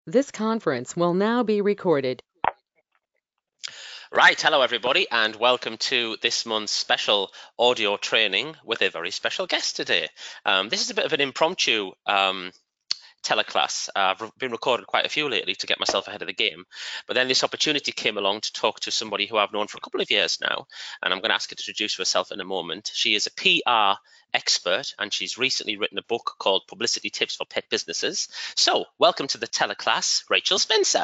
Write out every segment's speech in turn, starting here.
This conference will now be recorded. Right, hello everybody, and welcome to this month's special audio training with a very special guest today. This is a bit of an impromptu teleclass. I've been recording quite a few lately to get myself ahead of the game, but then this opportunity came along to talk to somebody who I've known for a couple of years now, and I'm going to ask her to introduce herself in a moment. She is a PR expert, and she's recently written a book called Publicity Tips for Pet Businesses. So, welcome to the teleclass, Rachel Spencer.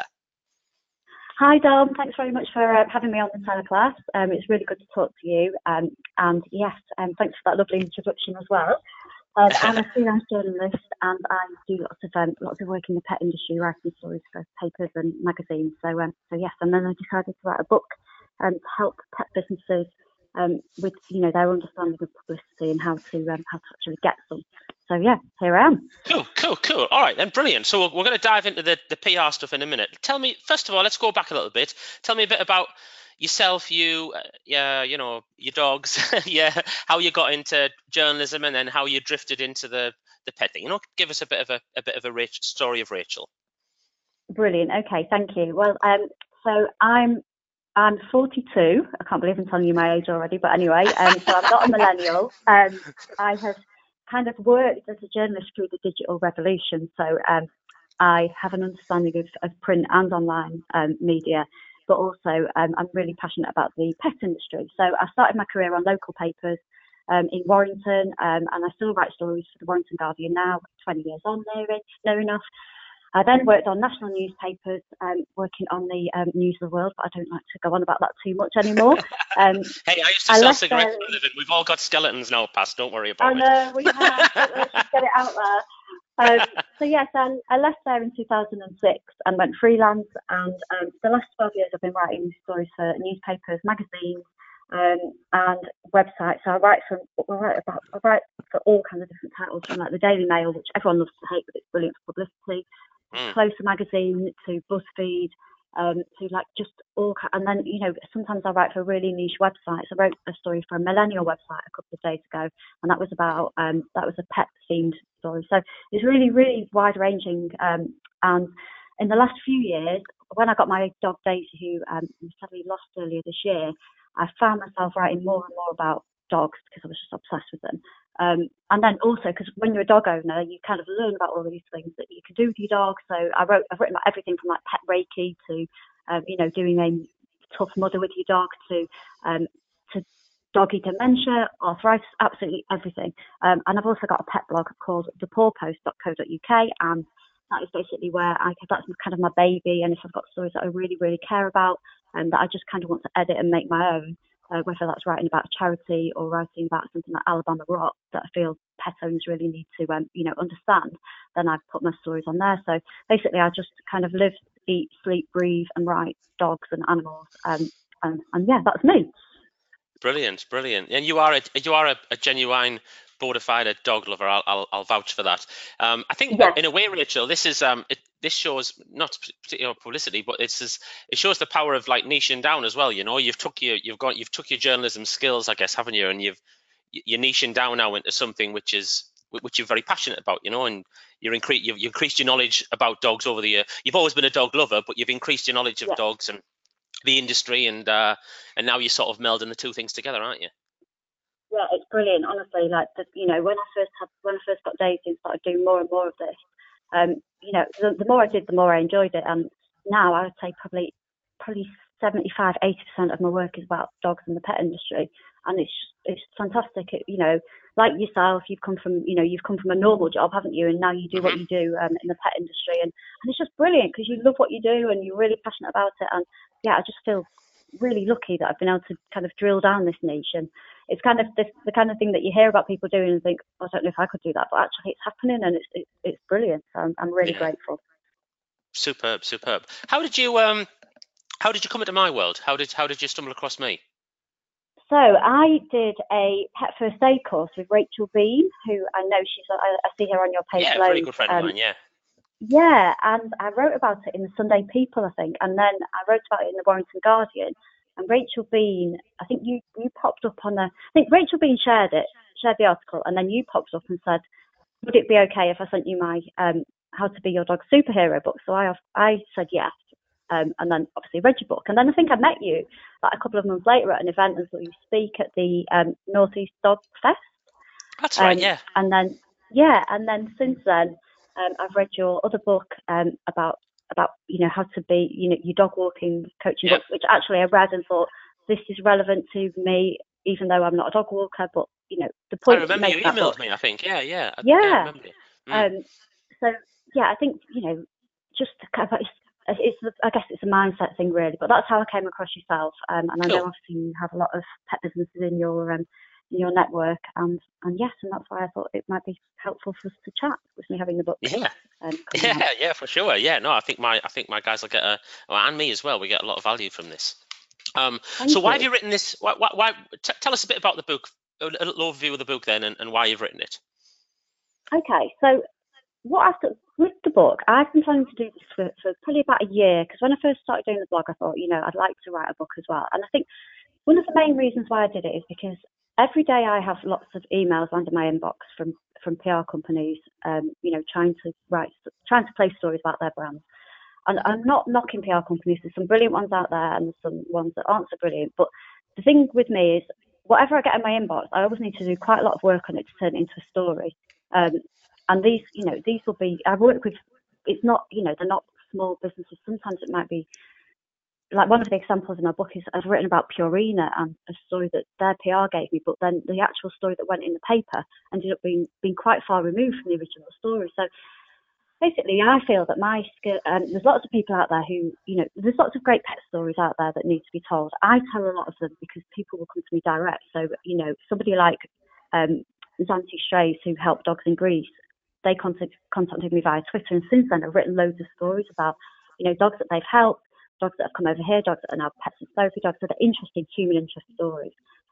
Hi, Dom. Thanks very much for having me on the teleclass. It's really good to talk to you. And yes, thanks for that lovely introduction as well. I'm a freelance journalist, and I do lots of work in the pet industry, writing stories for papers and magazines. So yes, and then I decided to write a book to help pet businesses with their understanding of publicity and how to actually get some. So yeah, here I am. Cool. All right, then, brilliant. So we're going to dive into the PR stuff in a minute. Tell me, first of all, let's go back a little bit. Tell me a bit about yourself, your dogs, how you got into journalism, and then how you drifted into the pet thing. Give us a bit of a story of Rachel. Brilliant. Okay, thank you. Well, so I'm 42. I can't believe I'm telling you my age already, but anyway, so I'm not a millennial. I have kind of worked as a journalist through the digital revolution. So I have an understanding of print and online media, but also I'm really passionate about the pet industry. So I started my career on local papers in Warrington, and I still write stories for the Warrington Guardian now, 20 years on, near enough. I then worked on national newspapers, working on the News of the World, but I don't like to go on about that too much anymore. Hey, I used to sell cigarettes for a living. We've all got skeletons now, Paz. Don't worry about it. I know, we have. Let's just get it out there. So yes, I left there in 2006 and went freelance. And the last 12 years, I've been writing stories for newspapers, magazines, and websites. So I write for all kinds of different titles, from like the Daily Mail, which everyone loves to hate, but it's brilliant for publicity. Closer Magazine, to BuzzFeed, to like just all, and then sometimes I write for really niche websites. I wrote a story for a millennial website a couple of days ago, and that was about that was a pet themed story. So it's really, really wide ranging. And in the last few years, when I got my dog Daisy, who was sadly lost earlier this year, I found myself writing more and more about dogs because I was just obsessed with them. And then also because when you're a dog owner, you kind of learn about all these things that you can do with your dog. So I've written about everything from like pet Reiki to, doing a tough mudder with your dog to doggy dementia, arthritis, absolutely everything. And I've also got a pet blog called thepawpost.co.uk, and that is basically where that's kind of my baby. And if I've got stories that I really, really care about and that I just kind of want to edit and make my own, whether that's writing about a charity or writing about something like Alabama Rock that I feel pet owners really need to, understand, then I put my stories on there. So basically, I just kind of live, eat, sleep, breathe, and write dogs and animals. And yeah, that's me. Brilliant. And you are a genuine bona fide dog lover. I'll vouch for that. I think in a way, Rachel, this is this shows not particular publicity, but it shows the power of like niching down as well. You've took your journalism skills, I guess, haven't you? And you're niching down now into something which you're very passionate about, and you've increased your knowledge about dogs over the year. You've always been a dog lover, but you've increased your knowledge of dogs and the industry, and now you're sort of melding the two things together, aren't you? Yeah, it's brilliant, honestly. Like when I first got Daisy and started doing more and more of this, the more I did, the more I enjoyed it. And now I would say probably 75-80% of my work is about dogs in the pet industry, and it's fantastic. Like yourself, you've come from a normal job, haven't you? And now you do what you do in the pet industry, and it's just brilliant because you love what you do and you're really passionate about it. And yeah, I just feel really lucky that I've been able to kind of drill down this niche. And it's kind of the kind of thing that you hear about people doing and think, I don't know if I could do that, but actually it's happening, and it's brilliant. So I'm really grateful. Superb. How did you come into my world? How did you stumble across me? So I did a pet first aid course with Rachel Bean, who I know I see her on your page. Yeah, very good friend of mine. Yeah. Yeah, and I wrote about it in the Sunday People, I think, and then I wrote about it in the Warrington Guardian. And Rachel Bean, I think you popped up on I think Rachel Bean shared the article, and then you popped up and said, would it be okay if I sent you my How to Be Your Dog's Superhero book. So I said yes. And then obviously read your book. And then I think I met you like a couple of months later at an event and saw you speak at the Northeast Dog Fest. That's right, yeah. And then since then, I've read your other book about how to be your dog walking coaching book, which actually I read and thought this is relevant to me, even though I'm not a dog walker. But the point. I remember you emailed me. I think, yeah. Yeah. I remember you. So yeah, I think just to kind of, I guess it's a mindset thing really. But that's how I came across yourself. And I know obviously you have a lot of pet businesses in your network, and that's why I thought it might be helpful for us to chat with me having the book. Yeah, for sure. Yeah, no, I think my guys will get and me as well. We get a lot of value from this. So why have you written this? Why tell us a bit about the book, a little overview of the book then, and why you've written it. Okay, so with the book, I've been planning to do this for probably about a year, because when I first started doing the blog, I thought, I'd like to write a book as well. And I think one of the main reasons why I did it is because every day I have lots of emails under my inbox from PR companies, trying to place stories about their brands. And I'm not knocking PR companies. There's some brilliant ones out there and there's some ones that aren't so brilliant. But the thing with me is, whatever I get in my inbox, I always need to do quite a lot of work on it to turn it into a story. And these will be, I work with, it's not, they're not small businesses. Sometimes it might be, like one of the examples in my book is I've written about Purina and a story that their PR gave me, but then the actual story that went in the paper ended up being quite far removed from the original story. So basically, I feel that my skill, there's lots of people out there who, there's lots of great pet stories out there that need to be told. I tell a lot of them because people will come to me direct. So, somebody like Zanti Strays, who helped dogs in Greece, they contacted me via Twitter. And since then, I've written loads of stories about, dogs that they've helped, dogs that have come over here, dogs that are now pets and therapy dogs, that are interesting human interest stories.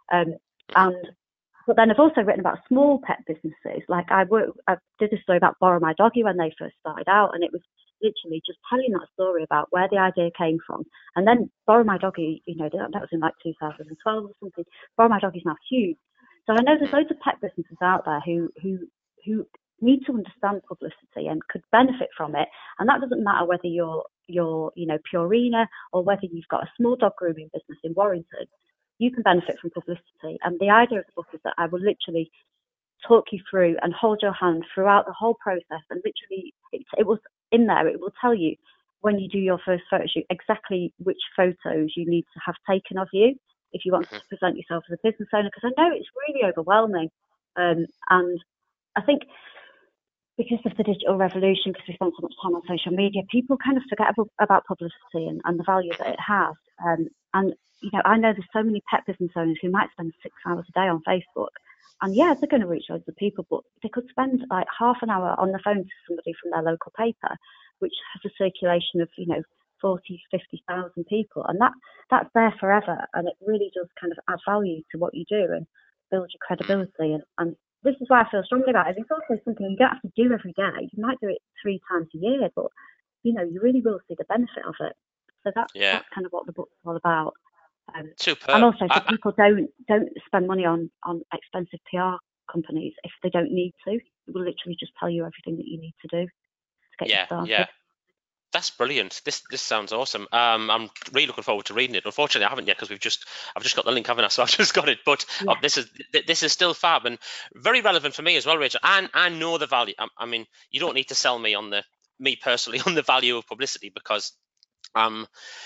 But then I've also written about small pet businesses. Like I did a story about Borrow My Doggy when they first started out, and it was literally just telling that story about where the idea came from. And then Borrow My Doggy, that was in like 2012 or something. Borrow My Doggy is now huge. So I know there's loads of pet businesses out there who need to understand publicity and could benefit from it. And that doesn't matter whether you're Purina or whether you've got a small dog grooming business in Warrington. You can benefit from publicity. And the idea of the book is that I will literally talk you through and hold your hand throughout the whole process. And literally, it was in there. It will tell you when you do your first photo shoot exactly which photos you need to have taken of you if you want to present yourself as a business owner. Because I know it's really overwhelming. And I think because of the digital revolution, because we spend so much time on social media, people kind of forget about publicity and the value that it has. And I know there's so many pet business owners who might spend 6 hours a day on Facebook. And yeah, they're going to reach loads of people, but they could spend like half an hour on the phone to somebody from their local paper, which has a circulation of, 40, 50,000 people. And that's there forever. And it really does kind of add value to what you do and build your credibility. And this is why I feel strongly about it. It's also something you don't have to do every day. You might do it 3 times a year, but, you really will see the benefit of it. So that's kind of what the book's all about. Superb. And also, so people don't spend money on expensive PR companies if they don't need to. It will literally just tell you everything that you need to do to get you started. Yeah. That's brilliant. This sounds awesome. I'm really looking forward to reading it. Unfortunately, I haven't yet because I've just got the link, haven't I? So I've just got it. But this is still fab and very relevant for me as well, Rachel. And I know the value. I mean, you don't need to sell me me personally on the value of publicity, because I'm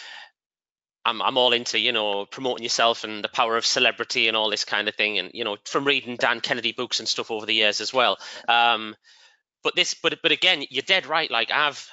all into, promoting yourself and the power of celebrity and all this kind of thing. And, from reading Dan Kennedy books and stuff over the years as well. But again, you're dead right. Like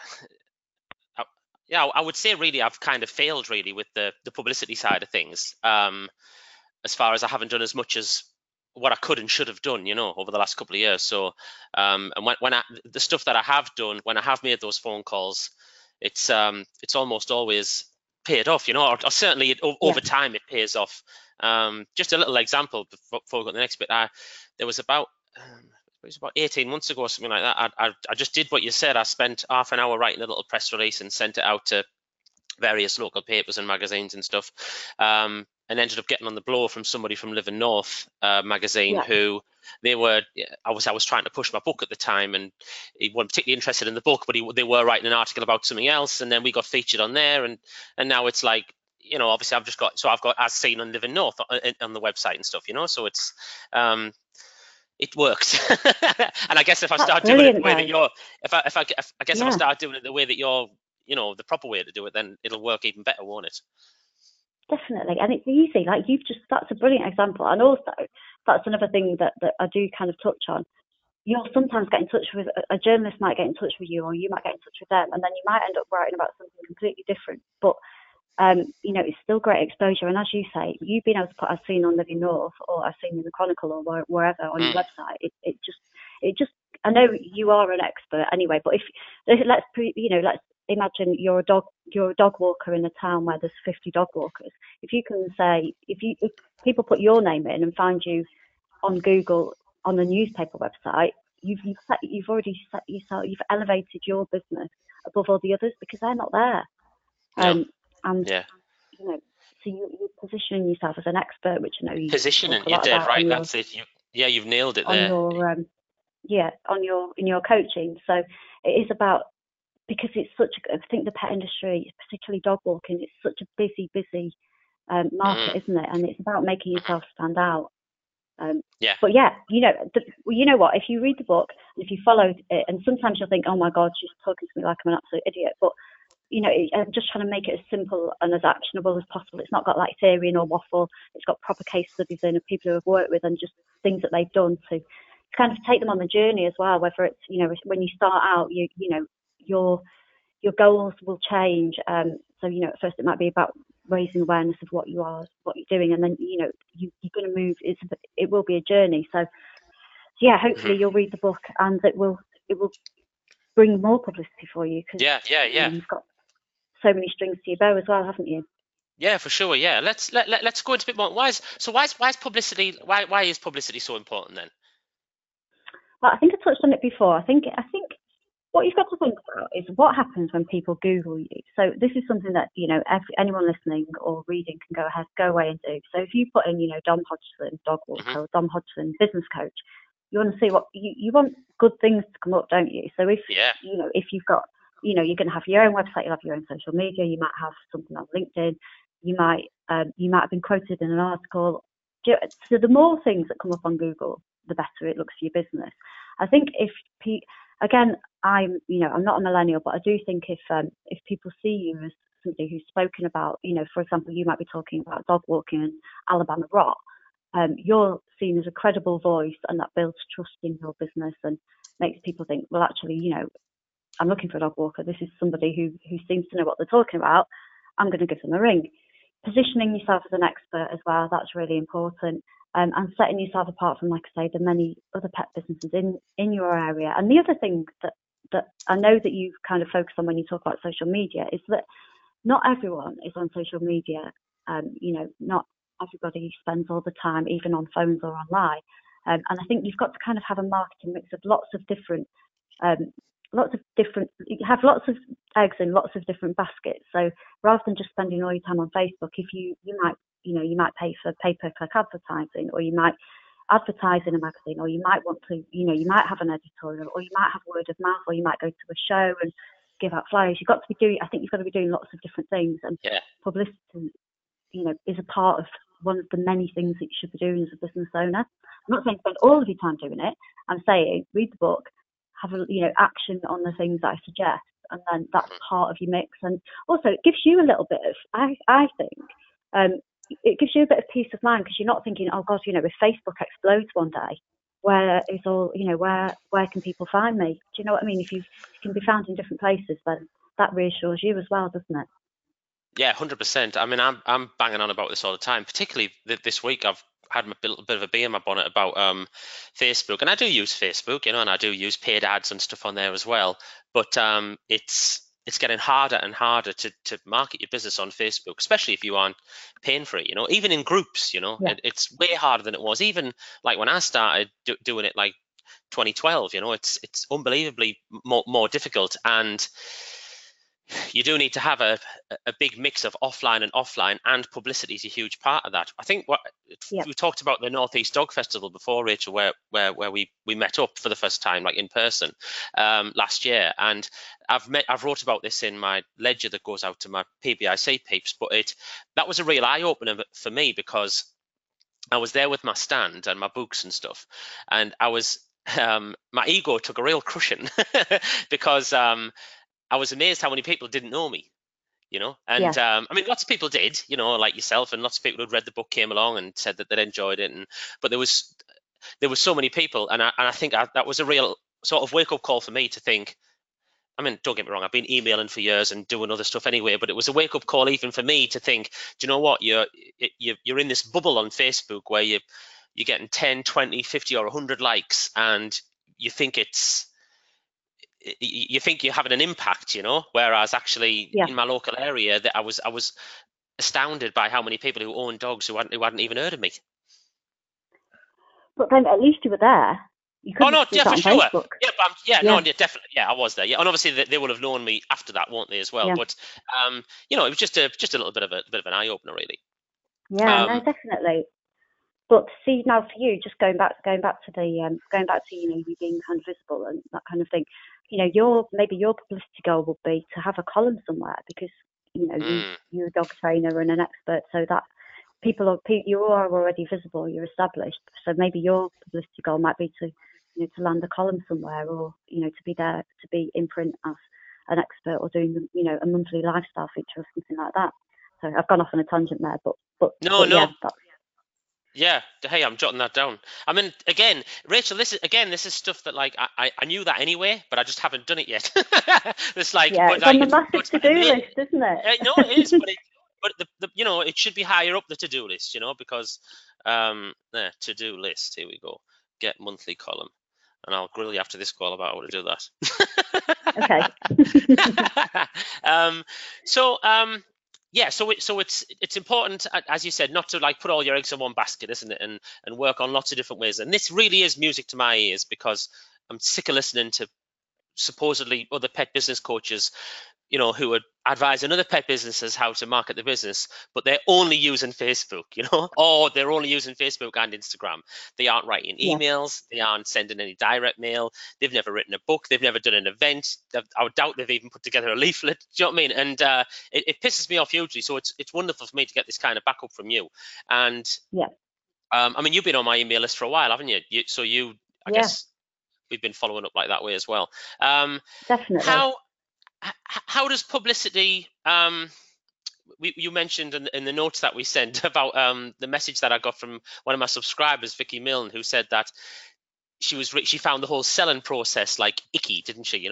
I would say really I've kind of failed really with the publicity side of things, as far as I haven't done as much as what I could and should have done, over the last couple of years. So, and when the stuff that I have done, when I have made those phone calls, it's almost always paid off, or certainly over time it pays off. Just a little example before we go to the next bit. There was about 18 months ago or something like that. I just did what you said. I spent half an hour writing a little press release and sent it out to various local papers and magazines and stuff, and ended up getting on the blow from somebody from Living North magazine, Yeah. who they were. I was trying to push my book at the time, and he wasn't particularly interested in the book, but they were writing an article about something else, and then we got featured on there, and now it's like, obviously I've got as seen on Living North on the website and stuff, so it's it works. And I guess if I start doing it the way that you're, if I start doing it the way that you're, the proper way to do it, then it'll work even better, won't it? Definitely, and it's easy. Like that's a brilliant example, and also that's another thing that I do kind of touch on. You'll sometimes get in touch with a journalist, might get in touch with you, or you might get in touch with them, and then you might end up writing about something completely different. But it's still great exposure. And as you say, you've been able to put "I've seen on Living North" or "I've seen in the Chronicle" or wherever on your website. It just. I know you are an expert anyway, but if let's imagine you're a dog walker in a town where there's 50 dog walkers. If you can say, if people put your name in and find you on Google on the newspaper website, you've already set yourself, you've elevated your business above all the others because they're not there. No. So you're positioning yourself as an expert, which I know you positioning. You did right. That's it. You've nailed it there. In your coaching. So it is about, because it's I think the pet industry, particularly dog walking, it's such a busy market, isn't it? And it's about making yourself stand out. But you know what? If you read the book and if you follow it, and sometimes you'll think, oh my God, she's talking to me like I'm an absolute idiot. But I'm just trying to make it as simple and as actionable as possible. It's not got like theory nor waffle. It's got proper case studies in of people who have worked with and just things that they've done to kind of take them on the journey as well. Whether it's when you start out, your goals will change. So at first it might be about raising awareness of what you're doing, and then you're going to move. It will be a journey. So hopefully you'll read the book and it will bring more publicity for you. Cause, you've got so many strings to your bow as well, haven't you? Yeah, for sure. Yeah, let's go into a bit more. Why is publicity? Why is publicity so important then? Well, I think I touched on it before. I think what you've got to think about is what happens when people Google you. So this is something that anyone listening or reading can go away and do. So if you put in Dom Hodgson dog walker or Dom Hodgson business coach, you want to see what you want good things to come up, don't you? So if if you've got you're going to have your own website, you'll have your own social media, you might have something on LinkedIn, you might have been quoted in an article. So the more things that come up on Google, the better it looks for your business. I think again, I'm not a millennial, but I do think if people see you as somebody who's spoken about, for example, you might be talking about dog walking and Alabama rot, you're seen as a credible voice, and that builds trust in your business and makes people think, well, actually, I'm looking for a dog walker. This is somebody who seems to know what they're talking about. I'm going to give them a ring. Positioning yourself as an expert as well, that's really important. And setting yourself apart from, like I say, the many other pet businesses in your area. And the other thing that I know that you kind of focus on when you talk about social media is that not everyone is on social media. Not everybody spends all the time, even on phones or online. And I think you've got to kind of have a marketing mix of lots of different, you have lots of eggs in lots of different baskets. So rather than just spending all your time on Facebook, if you might pay for pay-per-click advertising, or you might advertise in a magazine, or you might want to, you might have an editorial, or you might have word of mouth, or you might go to a show and give out flyers. I think you've got to be doing lots of different things, and publicity, is a part of one of the many things that you should be doing as a business owner. I'm not saying spend all of your time doing it. I'm saying read the book, have action on the things that I suggest, and then that's part of your mix. And also it gives you a little bit of, I think, it gives you a bit of peace of mind, because you're not thinking, oh God, if Facebook explodes one day, where is all, where can people find me? Do you know what I mean? If you can be found in different places, then that reassures you as well, doesn't it? Yeah, 100%. I mean, I'm banging on about this all the time. Particularly this week, I've had a bit of a bee in my bonnet about Facebook, and I do use Facebook, and I do use paid ads and stuff on there as well. But it's getting harder and harder to market your business on Facebook, especially if you aren't paying for it. Even in groups, it's way harder than it was. Even like when I started doing it, like 2012, it's unbelievably more difficult. And you do need to have a big mix of offline, and publicity is a huge part of that. I think we talked about the Northeast Dog Festival before, Rachel, where we met up for the first time, like in person, last year, and I've wrote about this in my ledger that goes out to my PBIC peeps, but that was a real eye opener for me, because I was there with my stand and my books and stuff, and I was my ego took a real crushing because I was amazed how many people didn't know me, and I mean, lots of people did, like yourself, and lots of people who'd read the book came along and said that they'd enjoyed it, but there was so many people, and I think that was a real sort of wake up call for me to think. I mean, don't get me wrong, I've been emailing for years and doing other stuff anyway, but it was a wake up call even for me to think, do you know what, you're in this bubble on Facebook where you're getting 10, 20, 50 or 100 likes, and you think you're having an impact, whereas actually in my local area that I was astounded by how many people who own dogs who hadn't even heard of me. But then at least you were there. Oh no, yeah, for sure. Yeah, no, definitely. Yeah, I was there. Yeah, and obviously they will have known me after that, won't they, as well? Yeah. But it was just a little bit of an eye opener, really. Yeah, no, definitely. But see, now for you, just going back to you being kind of visible and that kind of thing. Your publicity goal would be to have a column somewhere, because you're a dog trainer and an expert, so that you are already visible, you're established. So maybe your publicity goal might be to land a column somewhere, or to be there, to be in print as an expert, or doing a monthly lifestyle feature or something like that. So I've gone off on a tangent there, but no. Yeah, hey, I'm jotting that down. I mean, again, Rachel, this is stuff that like I knew that anyway, but I just haven't done it yet. It's like, it's on the massive to-do list, isn't it? No, it is, but it should be higher up the to-do list, because to-do list. Here we go. Get monthly column, and I'll grill you after this call about how to do that. Okay. So it's important, as you said, not to like put all your eggs in one basket, isn't it? And work on lots of different ways. And this really is music to my ears, because I'm sick of listening to supposedly other pet business coaches, who would advise other pet businesses how to market the business, but they're only using Facebook, or they're only using Facebook and Instagram. They aren't writing emails. They aren't sending any direct mail. They've never written a book. They've never done an event. I would doubt they've even put together a leaflet. Do you know what I mean? And it pisses me off hugely. So it's wonderful for me to get this kind of backup from you. And I mean, you've been on my email list for a while, haven't you? I guess we've been following up like that way as well. Definitely. How does publicity? You mentioned in the notes that we sent about the message that I got from one of my subscribers, Vicky Milne, who said that she found the whole selling process like icky, didn't she?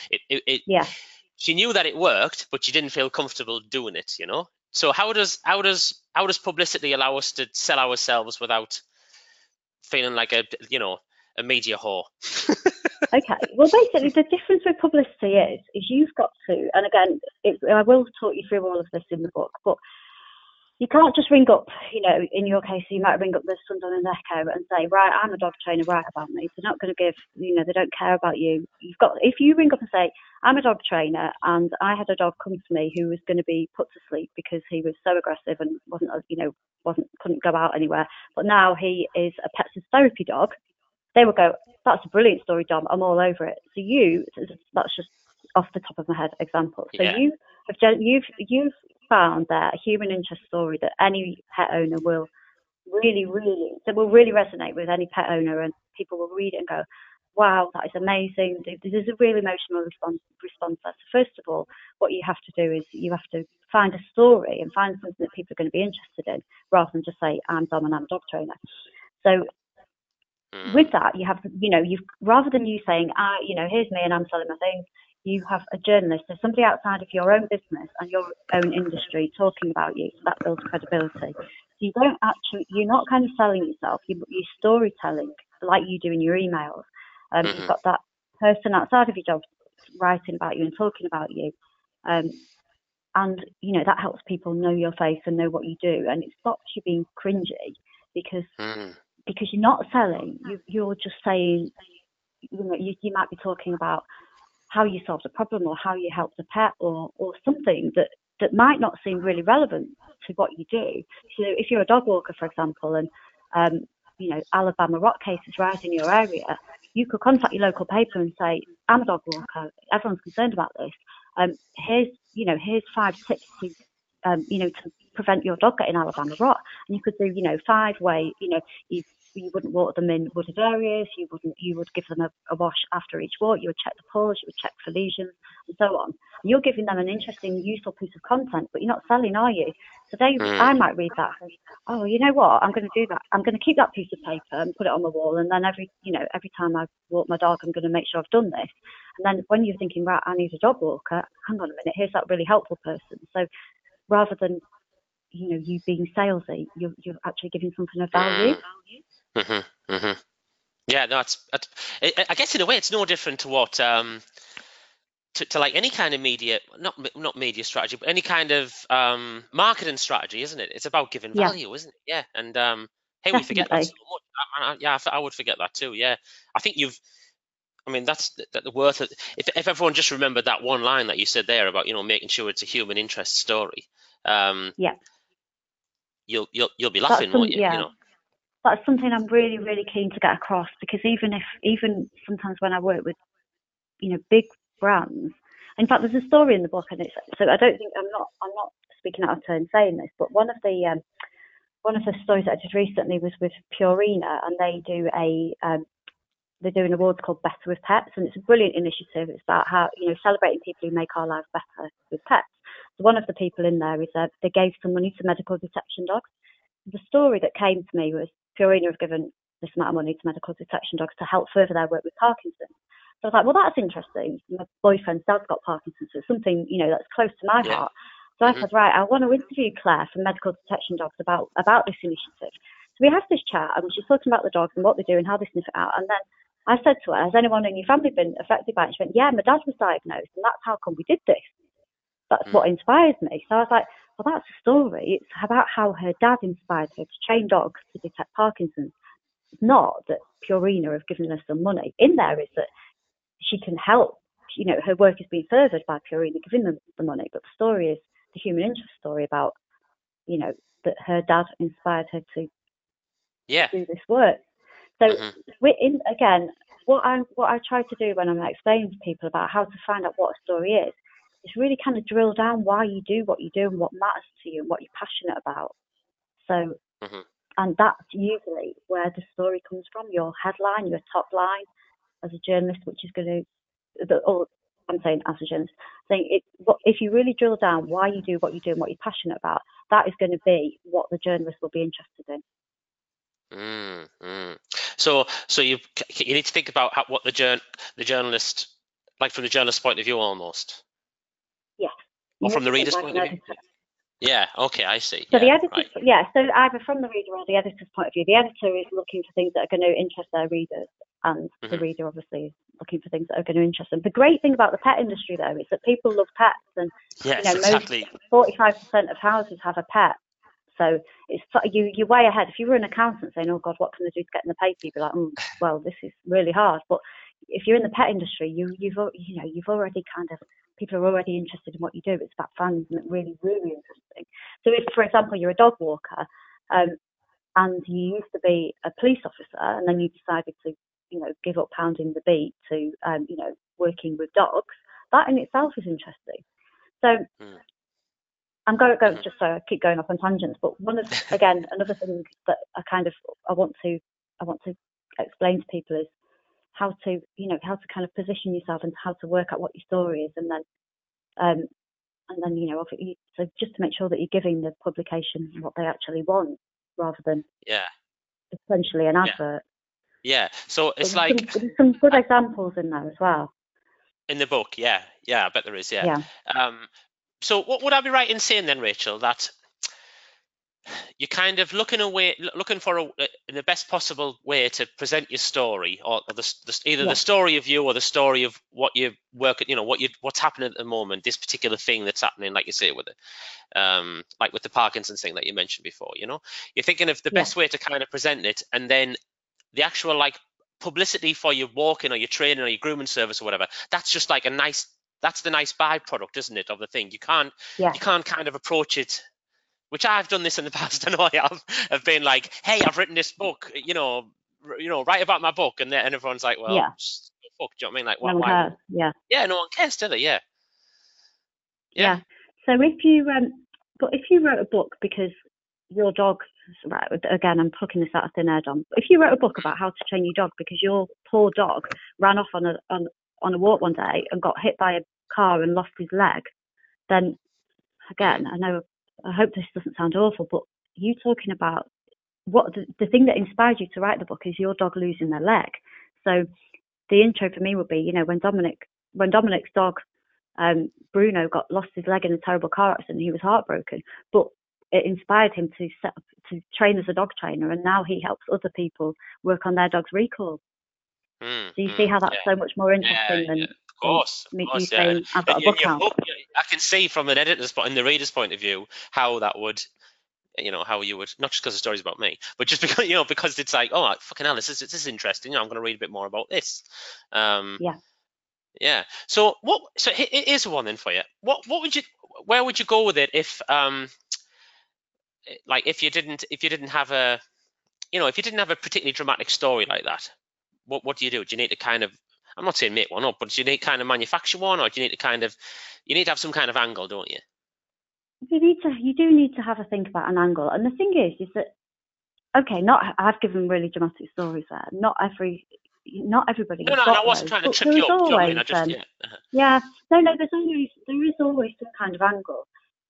She knew that it worked, but she didn't feel comfortable doing it. So how does publicity allow us to sell ourselves without feeling like a media whore? Okay, well, basically the difference with publicity is you've got to, and again, I will talk you through all of this in the book, but you can't just ring up, in your case, you might ring up the Sunderland and Echo and say, right, I'm a dog trainer, write about me. They're not going to give, they don't care about you. If you ring up and say, I'm a dog trainer and I had a dog come to me who was going to be put to sleep because he was so aggressive and couldn't go out anywhere, but now he is a pets and therapy dog, they will go, that's a brilliant story, Dom. I'm all over it. So that's just off the top of my head example. So you've found that a human interest story that any pet owner will really resonate with any pet owner, and people will read it and go, wow, that is amazing. This is a really emotional response there. So first of all, what you have to do is you have to find a story and find something that people are going to be interested in, rather than just say, I'm Dom and I'm a dog trainer. So with that, you have, rather than you saying, here's me and I'm selling my things, you have a journalist, so somebody outside of your own business and your own industry talking about you. So that builds credibility. So you're not kind of selling yourself, you're storytelling like you do in your emails. You've got that person outside of your job writing about you and talking about you. And, that helps people know your face and know what you do. And it stops you being cringy because you're not selling, you're just saying, you might be talking about how you solved a problem or how you helped a pet or something that might not seem really relevant to what you do. So if you're a dog walker, for example, and Alabama rot cases rise in your area, you could contact your local paper and say, I'm a dog walker, everyone's concerned about this. Here's 5 tips to to prevent your dog getting Alabama rot. And you could do, 5 ways, you wouldn't water them in wooded areas, you would give them a wash after each walk, you would check the paws, you would check for lesions, and so on. And you're giving them an interesting, useful piece of content, but you're not selling, are you? So I might read that and think, oh, you know what, I'm going to do that. I'm going to keep that piece of paper and put it on the wall, and then every time I walk my dog, I'm going to make sure I've done this. And then when you're thinking, right, I need a dog walker, hang on a minute, here's that really helpful person. So rather than you being salesy, you're actually giving something of value. Yeah, no, I guess in a way it's no different to what to like any kind of media, not media strategy, but any kind of marketing strategy, isn't it? It's about giving value, isn't it? Yeah, and hey, we forget that so much. Yeah, I would forget that too. Yeah, I think that's the worth of. If everyone just remembered that one line that you said there about making sure it's a human interest story, you'll be laughing, won't you? Yeah. That's something I'm really, really keen to get across, because even sometimes when I work with, big brands, in fact, there's a story in the book, and so I don't think I'm not speaking out of turn saying this, but one of the stories that I did recently was with Purina, and they do an award called Better with Pets, and it's a brilliant initiative. It's about how celebrating people who make our lives better with pets. So one of the people in there is they gave some money to medical detection dogs. The story that came to me was Purina have given this amount of money to medical detection dogs to help further their work with Parkinson's. So I was like, well, that's interesting. My boyfriend's dad's got Parkinson's, so it's something, that's close to my heart. So I said, right, I want to interview Claire from Medical Detection Dogs about this initiative. So we have this chat, and she's talking about the dogs and what they do and how they sniff it out. And then I said to her, has anyone in your family been affected by it? She went, yeah, my dad was diagnosed, and that's how come we did this. That's what inspired me. So I was like, well, that's a story. It's about how her dad inspired her to train dogs to detect Parkinson's. It's not that Purina have given her some money. In there is that she can help. Her work is being furthered by Purina giving them the money. But the story is the human interest story about, that her dad inspired her to do this work. So again, what I try to do when I'm explaining to people about how to find out what a story is really kind of drill down why you do what you do and what matters to you and what you're passionate about. So, and that's usually where the story comes from, your headline, your top line as a journalist, which is going to, or I'm saying as a journalist, if you really drill down why you do what you do and what you're passionate about, that is going to be what the journalist will be interested in. So you need to think about what the journalist, like from the journalist's point of view almost. Yes. Or from the reader's point of view? Yeah, okay, I see. So the editor, so either from the reader or the editor's point of view. The editor is looking for things that are going to interest their readers, and the reader obviously is looking for things that are going to interest them. The great thing about the pet industry, though, is that people love pets, and exactly. Most 45% of houses have a pet. So it's you're way ahead. If you were an accountant saying, "Oh God, what can I do to get in the paper?" You'd be like, "Well, this is really hard." But if you're in the pet industry, you've already kind of, people are already interested in what you do. It's about fans, and it's really, really interesting. So if, for example, you're a dog walker, and you used to be a police officer, and then you decided to, give up pounding the beat to, working with dogs, that in itself is interesting. So I'm going just so I keep going off on tangents, but another thing that I want to explain to people is how to kind of position yourself and how to work out what your story is, and then so just to make sure that you're giving the publication what they actually want rather than essentially an advert. Yeah, so it's there's some good examples in there as well. In the book, I bet there is. So what would I be right in saying then, Rachel, that you're kind of looking for the best possible way to present your story, or either the story of you or the story of what you work at, what's happening at the moment, this particular thing that's happening, like you say, with it, like with the Parkinson's thing that you mentioned before. You're thinking of the best way to kind of present it, and then the actual publicity for your walking or your training or your grooming service or whatever, that's just like that's the nice byproduct, isn't it, of the thing. You can't kind of approach it, which I've done this in the past. I know I have been like, hey, I've written this book, write about my book, and everyone's like, well, fuck, do you know what I mean? Like, no one cares. No one cares, do they? Yeah. So if you wrote a book because your dog, right, again, I'm plucking this out of thin air, Dom. If you wrote a book about how to train your dog because your poor dog ran off on a walk one day and got hit by a car and lost his leg, then again, I hope this doesn't sound awful, but you talking about what the thing that inspired you to write the book is your dog losing their leg. So the intro for me would be, when Dominic's dog, Bruno, lost his leg in a terrible car accident, he was heartbroken, but it inspired him to train as a dog trainer, and now he helps other people work on their dog's recall. Do you see how that's so much more interesting than? Of course, saying, I've got a book out. I can see from an editor's and the reader's point of view how that would, how you would, not just because the story's about me, but just because, because it's like, oh, fucking hell, this is interesting. I'm going to read a bit more about this. Yeah. So here's one then for you. Where would you go with it if if you didn't have a particularly dramatic story like that? What do you do? Do you need to kind of, I'm not saying make one up, but do you need to kind of manufacture one, or do you need to have some kind of angle, don't you? You do need to have a think about an angle. And the thing is that, okay, I've given really dramatic stories there. Not everybody. No, I wasn't trying to trip you up. Always, there is always some kind of angle.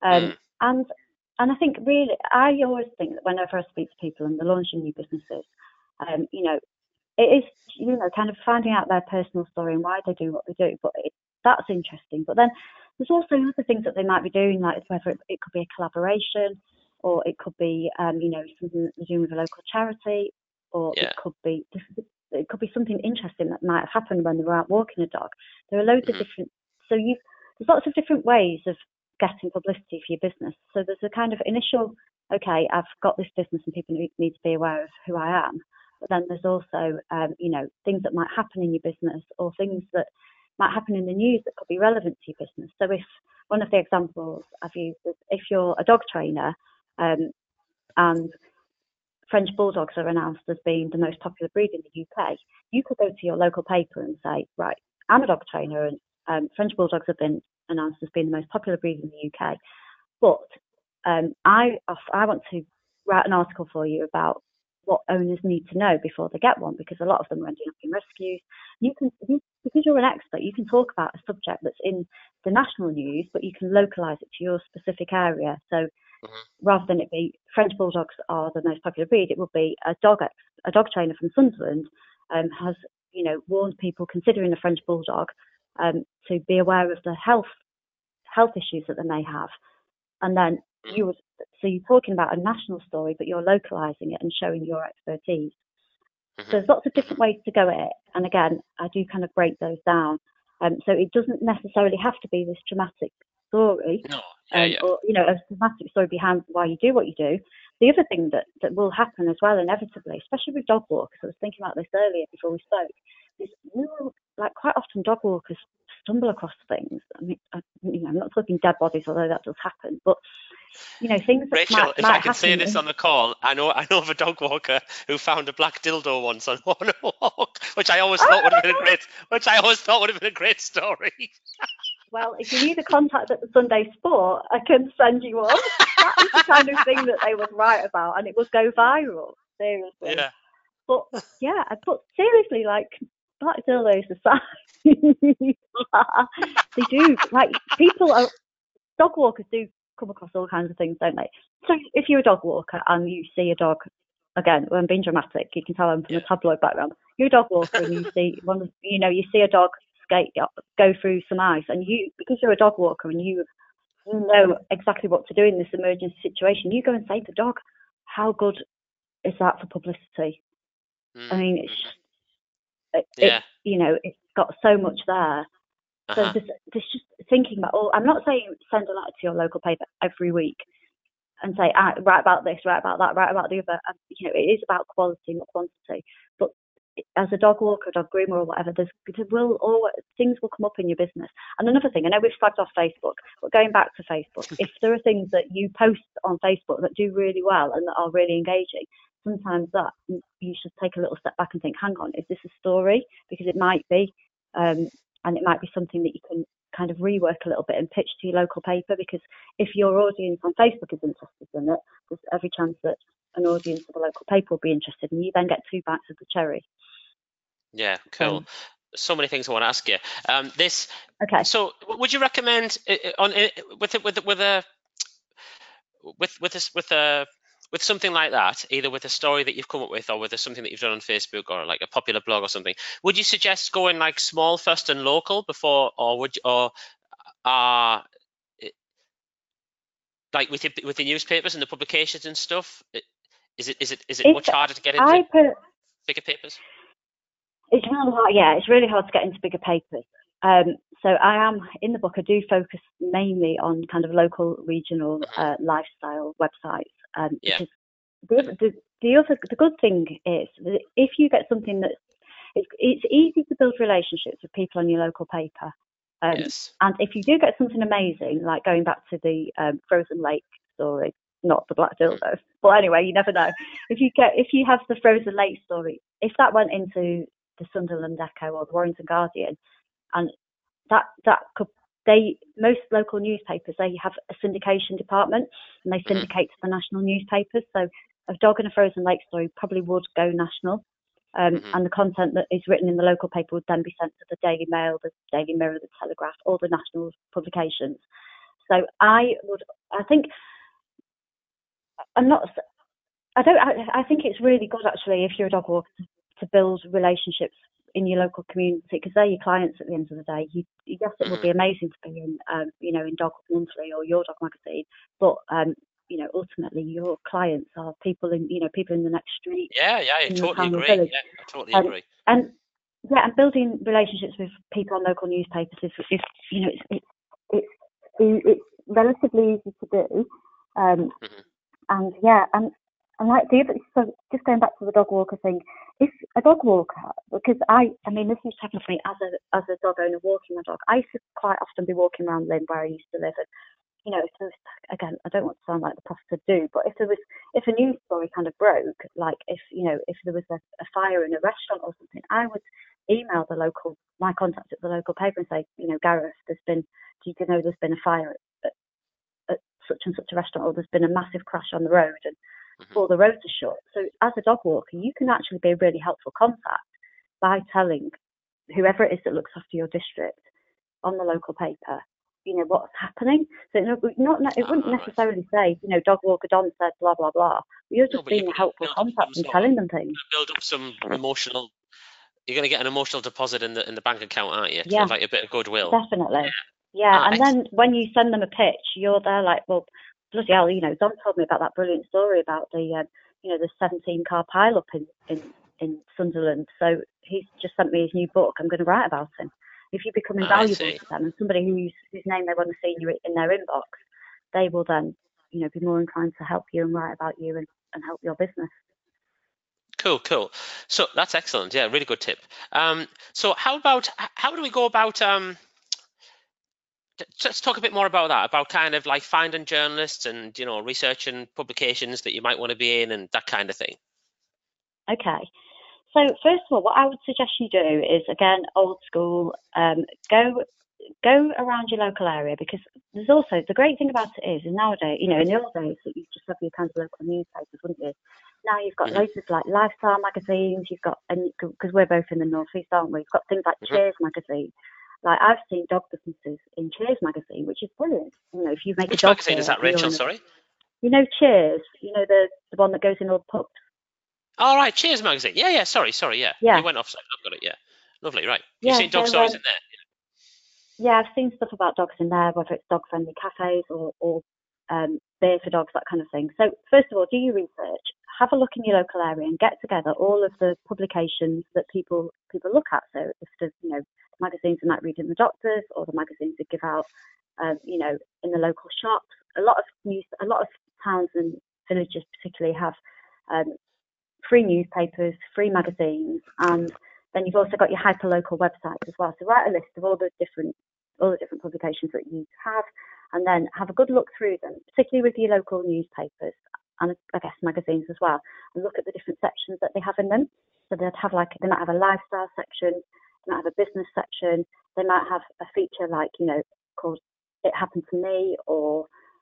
And I think really, I always think that whenever I speak to people and they're launching new businesses, it is, kind of finding out their personal story and why they do what they do. But that's interesting. But then there's also other things that they might be doing, like whether it could be a collaboration, or it could be, something that they're doing with a local charity, or it could be something interesting that might have happened when they were out walking a dog. There are loads of different. So there's lots of different ways of getting publicity for your business. So there's a kind of initial, okay, I've got this business and people need to be aware of who I am. But then there's also, things that might happen in your business, or things that might happen in the news that could be relevant to your business. So if one of the examples I've used is if you're a dog trainer, and French Bulldogs are announced as being the most popular breed in the UK, you could go to your local paper and say, right, I'm a dog trainer, and French Bulldogs have been announced as being the most popular breed in the UK. But I want to write an article for you about what owners need to know before they get one, because a lot of them are ending up in rescues. Because you're an expert, you can talk about a subject that's in the national news, but you can localise it to your specific area. So rather than it be French Bulldogs are the most popular breed, it would be a dog trainer from Sunderland has warned people considering a French Bulldog to be aware of the health issues that they may have. And then you're talking about a national story, but you're localising it and showing your expertise. So there's lots of different ways to go at it. And again, I do kind of break those down. So it doesn't necessarily have to be this dramatic story, or a dramatic story behind why you do what you do. The other thing that will happen as well, inevitably, especially with dog walkers, I was thinking about this earlier before we spoke, is quite often dog walkers stumble across things. I mean, I'm not talking dead bodies, although that does happen, but things that Rachel, if I can say this in... on the call, I know of a dog walker who found a black dildo once on a walk, which I always thought would have been a great story. Well, if you need a contact at the Sunday Sport, I can send you one. That is the kind of thing that they would write about, and it would go viral. Seriously. Yeah. But seriously, black dildos aside, they do. Dog walkers do come across all kinds of things, don't they? So if you're a dog walker and you see a dog, again, I'm being dramatic, you can tell I'm from a tabloid background. You're a dog walker and you see you see a dog go through some ice, and because you're a dog walker and you know exactly what to do in this emergency situation, you go and save the dog. How good is that for publicity? I mean, it's got so much there. So there's just thinking about I'm not saying send a letter to your local paper every week and say, write about this, write about that, write about the other. It is about quality, not quantity. But as a dog walker, dog groomer, or whatever, things will come up in your business. And another thing, I know we've flagged off Facebook, but going back to Facebook, if there are things that you post on Facebook that do really well and that are really engaging, sometimes that you should take a little step back and think, hang on, is this a story? Because it might be, and it might be something that you can kind of rework a little bit and pitch to your local paper, because if your audience on Facebook is interested in it, there's every chance that an audience of a local paper will be interested, and you then get 2 bites of the cherry. Yeah, cool. So many things I want to ask you. Okay. So, would you recommend with something like that, either with a story that you've come up with or with something that you've done on Facebook or like a popular blog or something, would you suggest going like small first and local before, or like with the newspapers and the publications and stuff? Is it much harder to get into bigger papers? It's really hard. Yeah, it's really hard to get into bigger papers. So in the book, I do focus mainly on kind of local, regional lifestyle websites. Because the good thing is that if you get something that it's easy to build relationships with people on your local paper. Yes. And if you do get something amazing, like going back to the Frozen Lake story, not the Black Dildo, but anyway, you never know. If you have the Frozen Lake story, if that went into the Sunderland Echo or the Warrington Guardian, and most local newspapers, they have a syndication department, and they syndicate to the national newspapers. So a dog and a Frozen Lake story probably would go national. And the content that is written in the local paper would then be sent to the Daily Mail, the Daily Mirror, the Telegraph, all the national publications. So I think it's really good actually if you're a dog walker to build relationships in your local community, because they're your clients at the end of the day. Yes, it would be amazing to be in, in Dog Monthly or Your Dog magazine, but ultimately your clients are people in the next street. Yeah, I totally agree. Yeah, I totally agree. And building relationships with people on local newspapers is it's relatively easy to do. And like so just going back to the dog walker thing, if a dog walker, because this has happened to me as a dog owner walking my dog. I used to quite often be walking around Lynn where I used to live, and if there was, again, I don't want to sound like the prophet of doom, but if a news story kind of broke, like if there was a fire in a restaurant or something, I would email my contact at the local paper and say, Gareth, there's been a fire at such and such a restaurant, or there's been a massive crash on the road, and all the roads are shut. So as a dog walker, you can actually be a really helpful contact by telling whoever it is that looks after your district on the local paper, what's happening. So it wouldn't necessarily say, dog walker Don said blah blah blah. You're just being a helpful contact and telling them things. Build up some emotional. You're going to get an emotional deposit in the bank account, aren't you? Yeah, like a bit of goodwill. Definitely. Yeah. And then when you send them a pitch, you're there like, well, bloody hell, Don told me about that brilliant story about the 17-car pile-up in Sunderland. So he's just sent me his new book. I'm going to write about him. If you become invaluable to them and somebody whose name they want to see in their inbox, they will then, be more inclined to help you and write about you and help your business. Cool. So that's excellent. Yeah, really good tip. So how do we go about? Let's talk a bit more about that, about kind of like finding journalists and researching publications that you might want to be in and that kind of thing. Okay. So first of all, what I would suggest you do is, again, old school, go around your local area, because there's also, the great thing about it is nowadays, in the old days, you just have your kinds of local newspapers, wouldn't you? Now you've got loads of like lifestyle magazines, because we're both in the northeast, aren't we? You've got things like Cheers magazine. Like I've seen dog businesses in Cheers magazine, which is brilliant. If you make Which a dog magazine is that, Rachel? Sorry. Cheers. The one that goes in all the pubs. All right, Cheers magazine. Yeah. Sorry. Yeah. You went off. I've got it. Yeah. Lovely. Right. You've seen dog stories in there. Yeah, I've seen stuff about dogs in there, whether it's dog-friendly cafes or beer for dogs, that kind of thing. So first of all, do your research. Have a look in your local area and get together all of the publications that people look at. So if there's magazines that might read in the doctors, or the magazines that give out in the local shops. A lot of towns and villages particularly have free newspapers, free magazines, and then you've also got your hyperlocal websites as well. So write a list of all the different publications that you have, and then have a good look through them, particularly with your local newspapers and I guess magazines as well, and look at the different sections that they have in them. So they might have a lifestyle section, they might have a business section, they might have a feature like, called It Happened to Me, or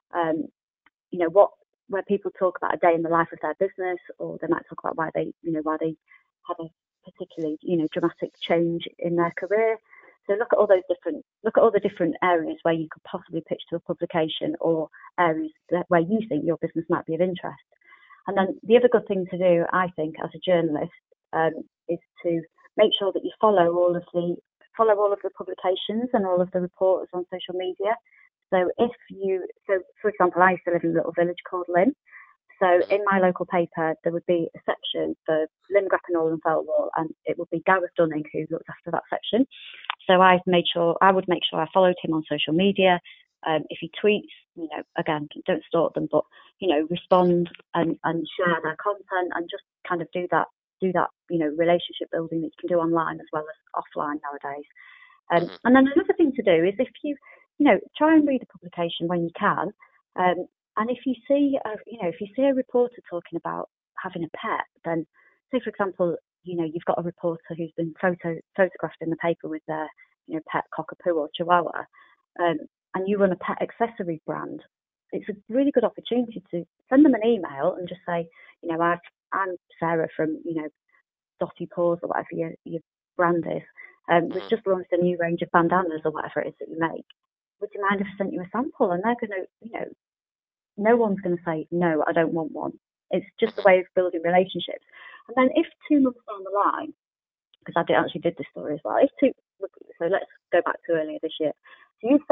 where people talk about a day in the life of their business, or they might talk about why they have a particularly dramatic change in their career. So look at all the different areas where you could possibly pitch to a publication, or areas where you think your business might be of interest. And then the other good thing to do, I think, as a journalist, is to make sure that you follow all of the publications and all of the reporters on social media. So for example, I used to live in a little village called Lynn. So in my local paper, there would be a section for Lynn, Grappenhall and Felwall, and it would be Gareth Dunning who looked after that section. So I would make sure I followed him on social media. If he tweets, again, don't stalk them, but respond and share their content, and just kind of do that relationship building that you can do online as well as offline nowadays. And then another thing to do is, if you try and read a publication when you can, and if you see a reporter talking about having a pet, then say for example, you've got a reporter who's been photographed in the paper with their pet cockapoo or chihuahua, and you run a pet accessory brand. It's a really good opportunity to send them an email and just say, I'm Sarah from Dotty Paws or whatever your brand is. We've just launched a new range of bandanas or whatever it is that you make. Would you mind if I sent you a sample? And they're going to, no one's going to say, no, I don't want one. It's just a way of building relationships. And then if 2 months down the line, because I actually did this story as well, so let's go back to earlier this year. So you've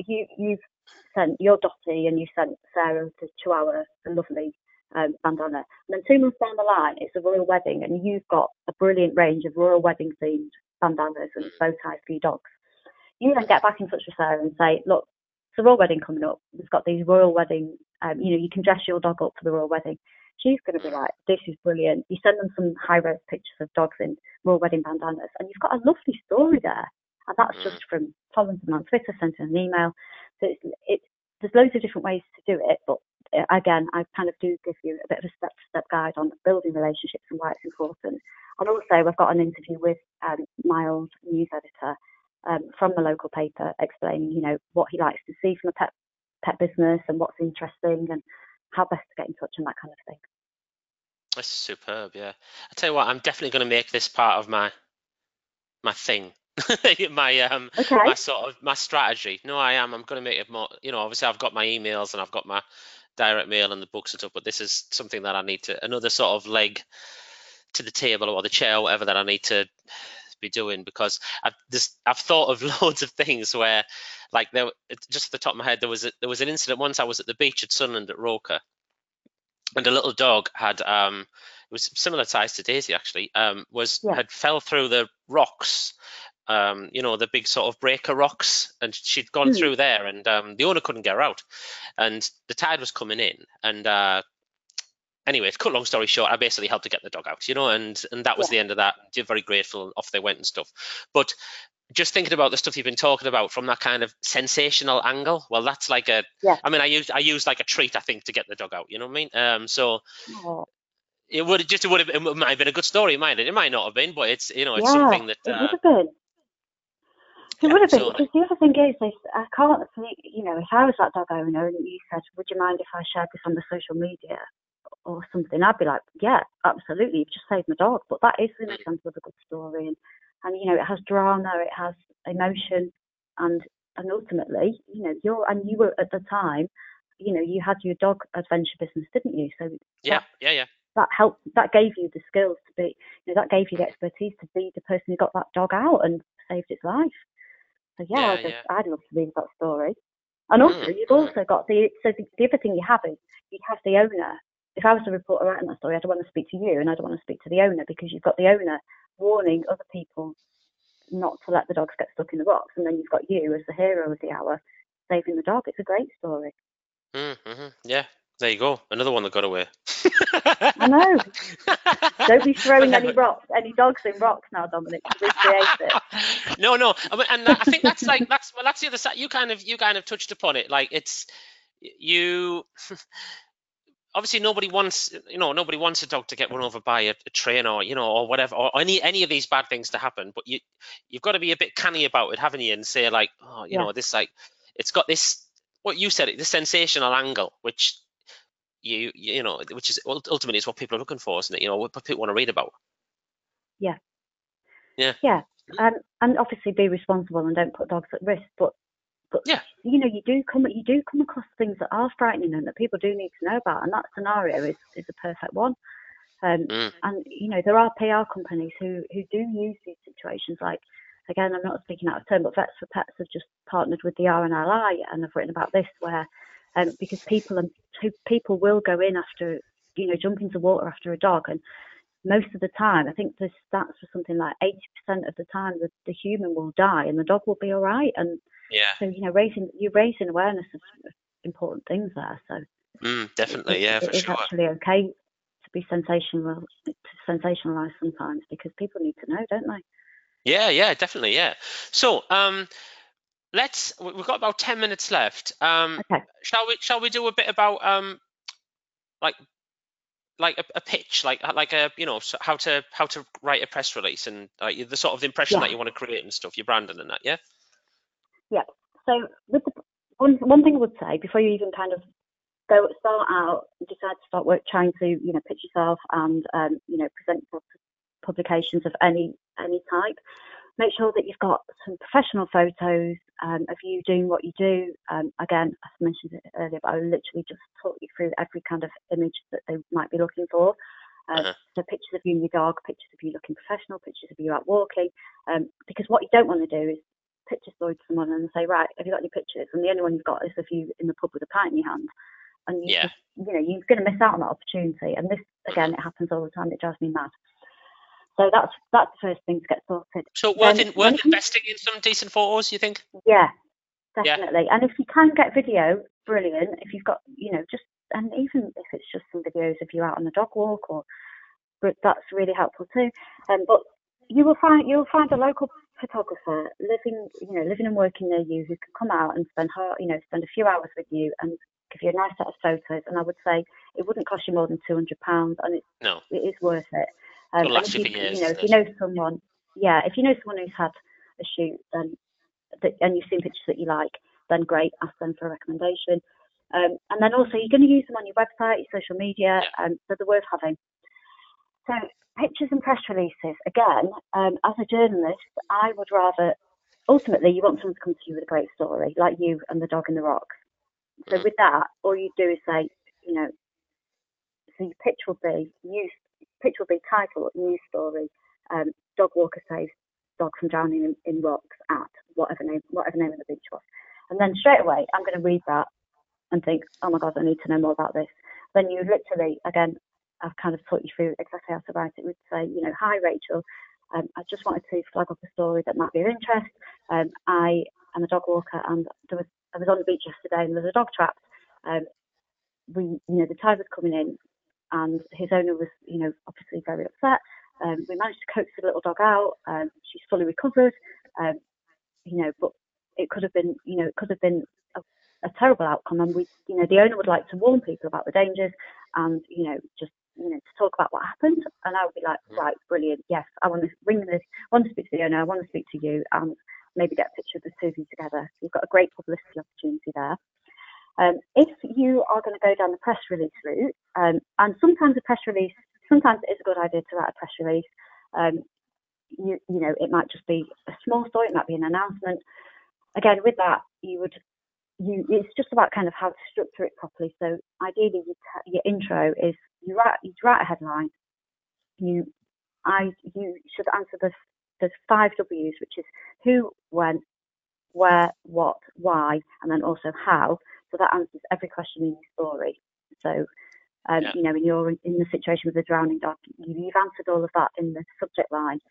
sent your Dotty, and you sent Sarah the Chihuahua a lovely bandana. And then 2 months down the line, it's a royal wedding, and you've got a brilliant range of royal wedding themed bandanas and bow ties for your dogs. You then get back in touch with Sarah and say, look, it's a royal wedding coming up. We've got these royal wedding, you can dress your dog up for the royal wedding. She's going to be like, this is brilliant. You send them some high-res pictures of dogs in royal wedding bandanas, and you've got a lovely story there. And that's just from following them on Twitter, sending an email. So there's loads of different ways to do it, but again, I kind of do give you a bit of a step-to-step guide on building relationships and why it's important. And also, I've got an interview with my old news editor from the local paper, explaining, what he likes to see from a pet business and what's interesting and how best to get in touch and that kind of thing. That's superb, yeah. I tell you what, I'm definitely going to make this part of my thing. my strategy. No, I am. I'm going to make it more. Obviously, I've got my emails and I've got my direct mail and the books and stuff, but this is something that I need to, another sort of leg to the table or the chair or whatever that I need to be doing, because I've thought of loads of things where, like, just at the top of my head, there was an incident once. I was at the beach at Sunland at Roker, and a little dog had it was similar size to Daisy actually, had fell through the rocks, the big sort of breaker rocks, and she'd gone through there, and the owner couldn't get her out, and the tide was coming in, and anyway, to cut long story short, I basically helped to get the dog out, and that was the end of that. They're very grateful, and off they went and stuff. But just thinking about the stuff you've been talking about from that kind of sensational angle, well, that's like I mean, I used like a treat, I think, to get the dog out. You know what I mean? So it might have been a good story. It might not have been, but it's it's something that it would have been. It would have been, because the other thing is, I can't, if I was that dog owner and you said, would you mind if I shared this on the social media or something, I'd be like, yeah, absolutely, you've just saved my dog. But that is an example of a good story, and it has drama, it has emotion, and ultimately, you were at the time, you had your dog adventure business, didn't you? So that helped, that gave you the skills to be, that gave you the expertise to be the person who got that dog out and saved its life. So I'd love to read that story. And also, you've also got the other thing you have is you have the owner. If I was a reporter writing that story, I don't want to speak to you, and I don't want to speak to the owner, because you've got the owner warning other people not to let the dogs get stuck in the rocks, and then you've got you as the hero of the hour saving the dog. It's a great story. Yeah, There you go. Another one that got away. I know. Don't be throwing any dogs in rocks now, Dominic. Recreate it. No. And I think that's the other side. You kind of touched upon it. Like it's you. Obviously, nobody wants a dog to get run over by a train or or whatever, or any of these bad things to happen. But you've got to be a bit canny about it, haven't you? And say like, this it's got this, what you said, this sensational angle, which which is ultimately is what people are looking for, isn't it? What people want to read about. Yeah. Yeah. Yeah. And obviously be responsible and don't put dogs at risk. But yeah, you do come across things that are frightening and that people do need to know about, and that scenario is a perfect one. And there are PR companies who do use these situations. Like, again, I'm not speaking out of turn, but Vets for Pets have just partnered with the RNLI and have written about this, where because people will go in after, jump into water after a dog, and most of the time, I think the stats for something like 80% of the time, the human will die and the dog will be all right. And so you're raising awareness of important things there. So definitely, for it's sure. actually okay to be sensationalized sometimes, because people need to know, don't they? Yeah, definitely, yeah. So we've got about 10 minutes left. Okay. Shall we do a bit about like a pitch, like a how to write a press release, and the sort of impression that you want to create and stuff, your branding and that, yeah? Yeah. So with one thing I would say, before you even kind of start out, decide to start trying to pitch yourself and present yourself to publications of any type, make sure that you've got some professional photos of you doing what you do. Again, as I mentioned it earlier, but I literally just talk you through every kind of image that they might be looking for. So pictures of you and your dog, pictures of you looking professional, pictures of you out walking, because what you don't want to do is pitch a story to someone and say, right, have you got any pictures? And the only one you've got is of you in the pub with a pint in your hand. And you're going to miss out on that opportunity. And this, again, it happens all the time. It drives me mad. So that's the first thing to get sorted. So worth investing in some decent photos, you think? Yeah, definitely. Yeah. And if you can get video, brilliant. If you've got, and even if it's just some videos of you out on a dog walk, but that's really helpful too. But you'll find a local photographer living and working near you who can come out and spend a few hours with you and give you a nice set of photos. And I would say it wouldn't cost you more than £200, and it is worth it. And if you know someone, if you know someone who's had a shoot, and you've seen pictures that you like, then great, ask them for a recommendation. And then also you're going to use them on your website, your social media, so they're worth having. So pictures and press releases, again, as a journalist, I would rather, ultimately, you want someone to come to you with a great story, like you and the dog in the rocks. So with that, all you do is say, so your pitch will be titled news story, dog walker saves dog from drowning in rocks at whatever name of the beach was. And then straight away, I'm going to read that and think, oh my God, I need to know more about this. Then you literally, again, I've kind of taught you through exactly how to write it. Would say, hi Rachel, I just wanted to flag up a story that might be of interest. I am a dog walker, and I was on the beach yesterday, and there was a dog trapped. The tide was coming in, and his owner was, obviously very upset. We managed to coax the little dog out. She's fully recovered. But it could have been, a terrible outcome. And the owner would like to warn people about the dangers, and to talk about what happened. And I would be like, right, brilliant. Yes, I want to speak to the owner. I want to speak to you, and maybe get a picture of the two of you together. You've got a great publicity opportunity there. If you are going to go down the press release route, and sometimes it is a good idea to write a press release. It might just be a small story. It might be an announcement. Again, with that, it's just about kind of how to structure it properly. So ideally, your intro is you write a headline. You should answer the 5 W's, which is who, when, where, what, why, and then also how. So that answers every question in your story. So, when you're in the situation with a drowning dog, you've answered all of that in the subject line.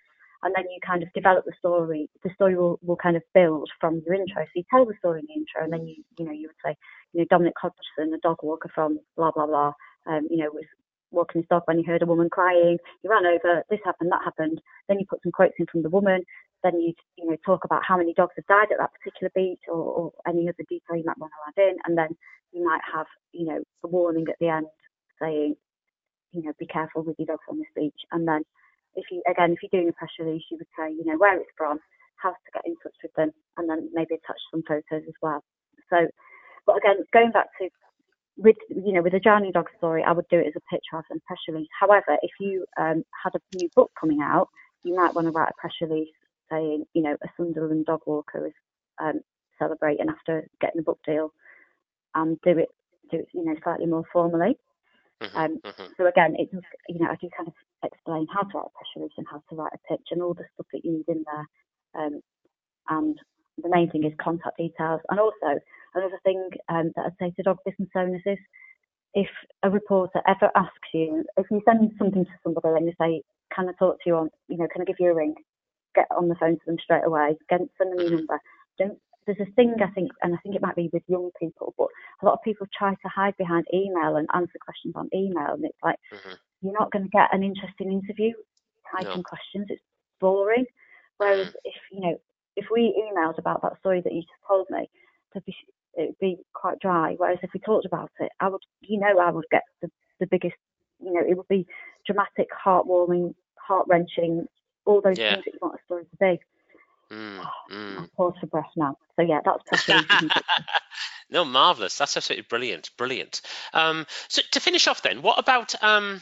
and then you kind of develop the story. The story will kind of build from your intro. So you tell the story in the intro, and then you would say, Dominic Hodgson, a dog walker from blah blah blah, was walking his dog when he heard a woman crying. He ran over. This happened, that happened. Then you put some quotes in from the woman. Then you talk about how many dogs have died at that particular beach, or any other detail you might want to add in, and then you might have a warning at the end saying, be careful with your dogs on this beach. And then if you're doing a press release, you would say, where it's from, how to get in touch with them, and then maybe attach some photos as well. So, but again, going back to with a drowning dog story, I would do it as a pitch rather than a press release. However, if you had a new book coming out, you might want to write a press release saying, a Sunderland dog walker is celebrating after getting a book deal, and do it slightly more formally. So again, it's I do kind of explain how to write a press release and how to write a pitch and all the stuff that you need in there. And the main thing is contact details. And also another thing that I'd say to dog business owners is, if a reporter ever asks you, if you send something to somebody and you say, can I talk to you on, can I give you a ring? Get on the phone to them straight away. Send them your number. There's a thing, I think, and I think it might be with young people, but a lot of people try to hide behind email and answer questions on email, and it's like, you're not going to get an interesting interview typing questions. It's boring. Whereas if we emailed about that story that you just told me, it'd be quite dry. Whereas if we talked about it, I would get the biggest, it would be dramatic, heartwarming, heart-wrenching, all those things that you want a story to be. I'll pause for breath now. So yeah, that's press. No, marvelous. That's absolutely brilliant. So to finish off, then, what about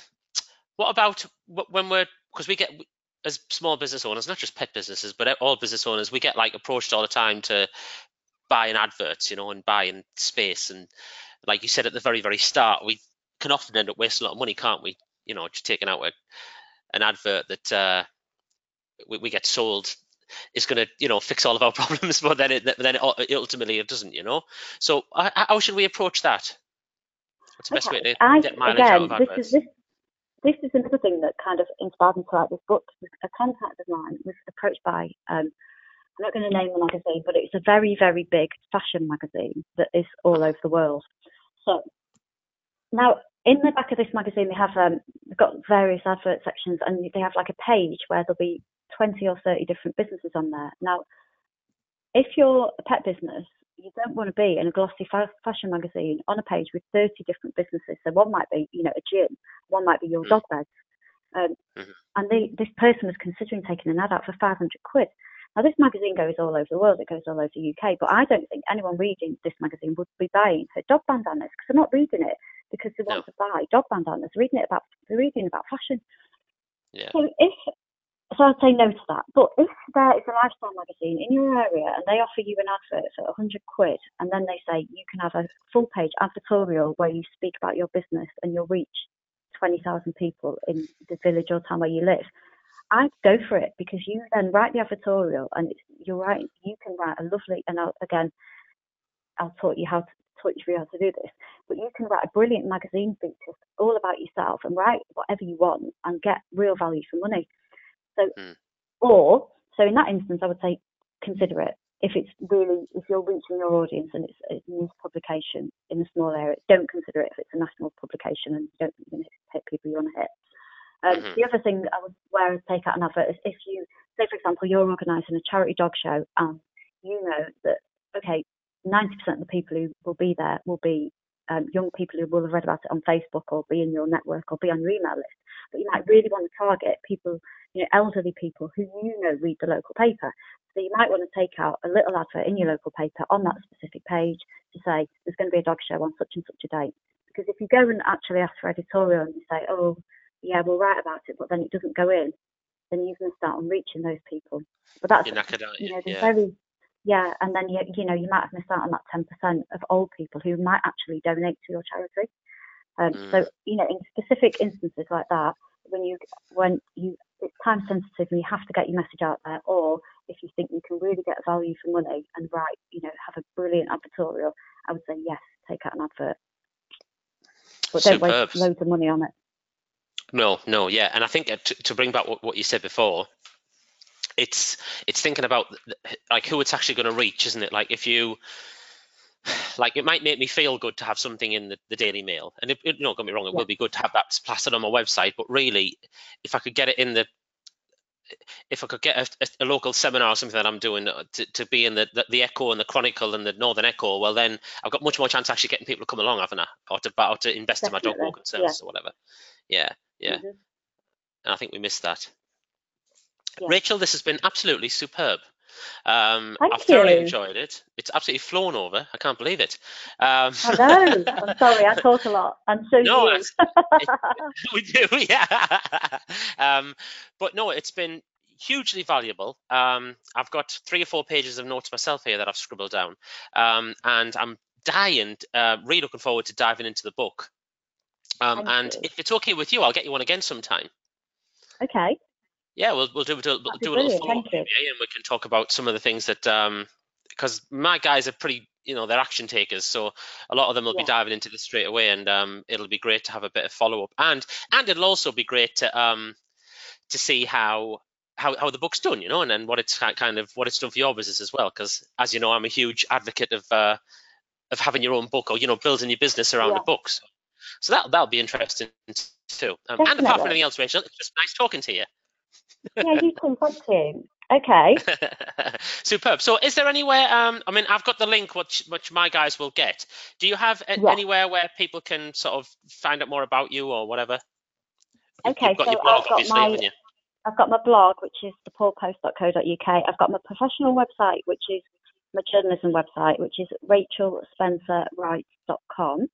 when because we get, as small business owners, not just pet businesses, but all business owners, we get approached all the time to buy an advert, and buy in space, and like you said at the very, very start, we can often end up wasting a lot of money, can't we? Just taking out an advert that we get sold is going to fix all of our problems, but then ultimately it doesn't. So how should we approach that? What's the best way to get mileage out of adverts? This is another thing that kind of inspired me to write this book. A contact of mine was approached by, I'm not going to name the magazine, but it's a very, very big fashion magazine that is all over the world. So now, in the back of this magazine, they have they've got various advert sections, and they have a page where there'll be 20 or 30 different businesses on there. Now, if you're a pet business, you don't want to be in a glossy fashion magazine on a page with 30 different businesses. So one might be, a gym, one might be your dog beds. And this person was considering taking an ad out for 500 quid. Now, this magazine goes all over the world. It goes all over the UK. But I don't think anyone reading this magazine would be buying her dog bandanas, because they're not reading it because they want to buy dog bandanas. They're reading about fashion. Yeah. So I'd say no to that. But if there is a lifestyle magazine in your area and they offer you an advert for 100 quid, and then they say you can have a full page advertorial where you speak about your business and you'll reach 20,000 people in the village or town where you live, I'd go for it, because you then write the advertorial, and you're right, you can write a lovely, and I'll teach you how to do this, but you can write a brilliant magazine feature all about yourself and write whatever you want and get real value for money. So, so in that instance, I would say consider it. If you're reaching your audience and it's a news publication in a small area, don't consider it if it's a national publication and you don't even hit people you want to hit. The other thing where I would take out an advert is if you, say for example, you're organising a charity dog show, and you know that, 90% of the people who will be there will be young people who will have read about it on Facebook or be in your network or be on your email list. But you might really want to target people, elderly people who read the local paper. So you might want to take out a little advert in your local paper on that specific page to say there's going to be a dog show on such and such a date. Because if you go and actually ask for editorial and you say, oh, yeah, we'll write about it, but then it doesn't go in, then you've missed out on reaching those people. But that's, and then you might have missed out on that 10% of old people who might actually donate to your charity. So in specific instances like that, when it's time sensitive and you have to get your message out there, or if you think you can really get value for money and have a brilliant advertorial, I would say yes, take out an advert, but don't waste loads of money on it. No, yeah, and I think to bring back what you said before, it's thinking about like who it's actually going to reach, isn't it? Like if you like, it might make me feel good to have something in the Daily Mail, and don't get me wrong, it will be good to have that plastered on my website. But really, if I could get it in the if I could get a local seminar or something that I'm doing to be in the Echo and the Chronicle and the Northern Echo, well then I've got much more chance of actually getting people to come along, haven't I? Or to invest in my dog walking service or whatever. Yeah. And I think we missed that. Rachel, this has been absolutely superb. I've thoroughly enjoyed it. It's absolutely flown over. I can't believe it. I know. I'm sorry. I talk a lot. And so do you. We do, yeah. But no, it's been hugely valuable. I've got 3 or 4 pages of notes myself here that I've scribbled down. And I'm really looking forward to diving into the book. And if it's okay with you, I'll get you on again sometime. Okay. Yeah, we'll do a little follow-up, and we can talk about some of the things that, because my guys are pretty, they're action takers, so a lot of them will be diving into this straight away, and it'll be great to have a bit of follow-up, and it'll also be great to see how the book's done, and what it's kind of what it's done for your business as well, because as you know, I'm a huge advocate of having your own book, or building your business around a book, so that'll be interesting too. And apart from anything else, Rachel, it's just nice talking to you. Yeah, you too. Thank you. Okay. Superb. So is there anywhere, I've got the link which my guys will get. Do you have anywhere where people can sort of find out more about you or whatever? Okay, You've got your blog, obviously, haven't you? I've got my blog, which is thepoorpost.co.uk. I've got my professional website, which is my journalism website, which is rachelspencerwrites.com.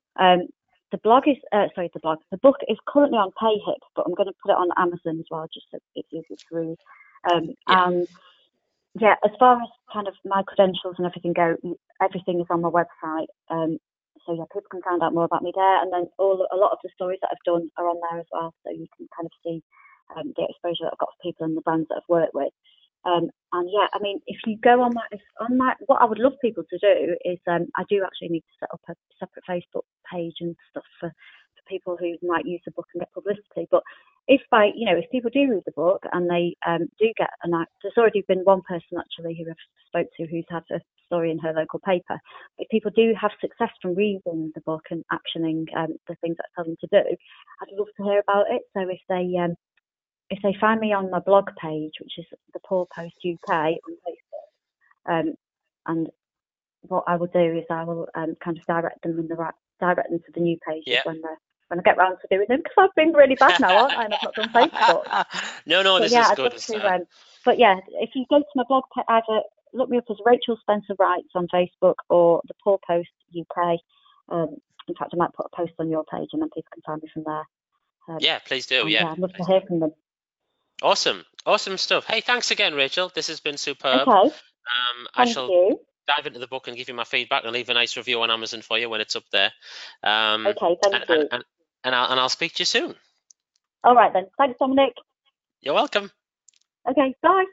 The book is currently on PayHip, but I'm going to put it on Amazon as well, just so it's easy to read. And as far as kind of my credentials and everything go, everything is on my website. So people can find out more about me there, and then a lot of the stories that I've done are on there as well, so you can kind of see the exposure that I've got for people and the brands that I've worked with. If you go on my, what I would love people to do is, I do actually need to set up a separate Facebook page and stuff for people who might use the book and get publicity. But if people do read the book and they do get there's already been one person actually who I've spoke to who's had a story in her local paper. If people do have success from reading the book and actioning the things that I tell them to do, I'd love to hear about it. So if they find me on my blog page, which is the Poor Post UK on Facebook, and what I will do is I will kind of direct them to the new pages when I get round to doing them, because I've been really bad now, aren't I? And I've not done Facebook. No, this is good. If you go to my blog, either look me up as Rachel Spencer Writes on Facebook or the Poor Post UK. In fact, I might put a post on your page, and then people can find me from there. Please do. I'd love to hear from them. Awesome stuff. Hey, thanks again, Rachel. This has been superb. Okay. I shall dive into the book and give you my feedback and leave a nice review on Amazon for you when it's up there. Okay, thank you. And I'll speak to you soon. All right then. Thanks, Dominic. You're welcome. Okay, bye.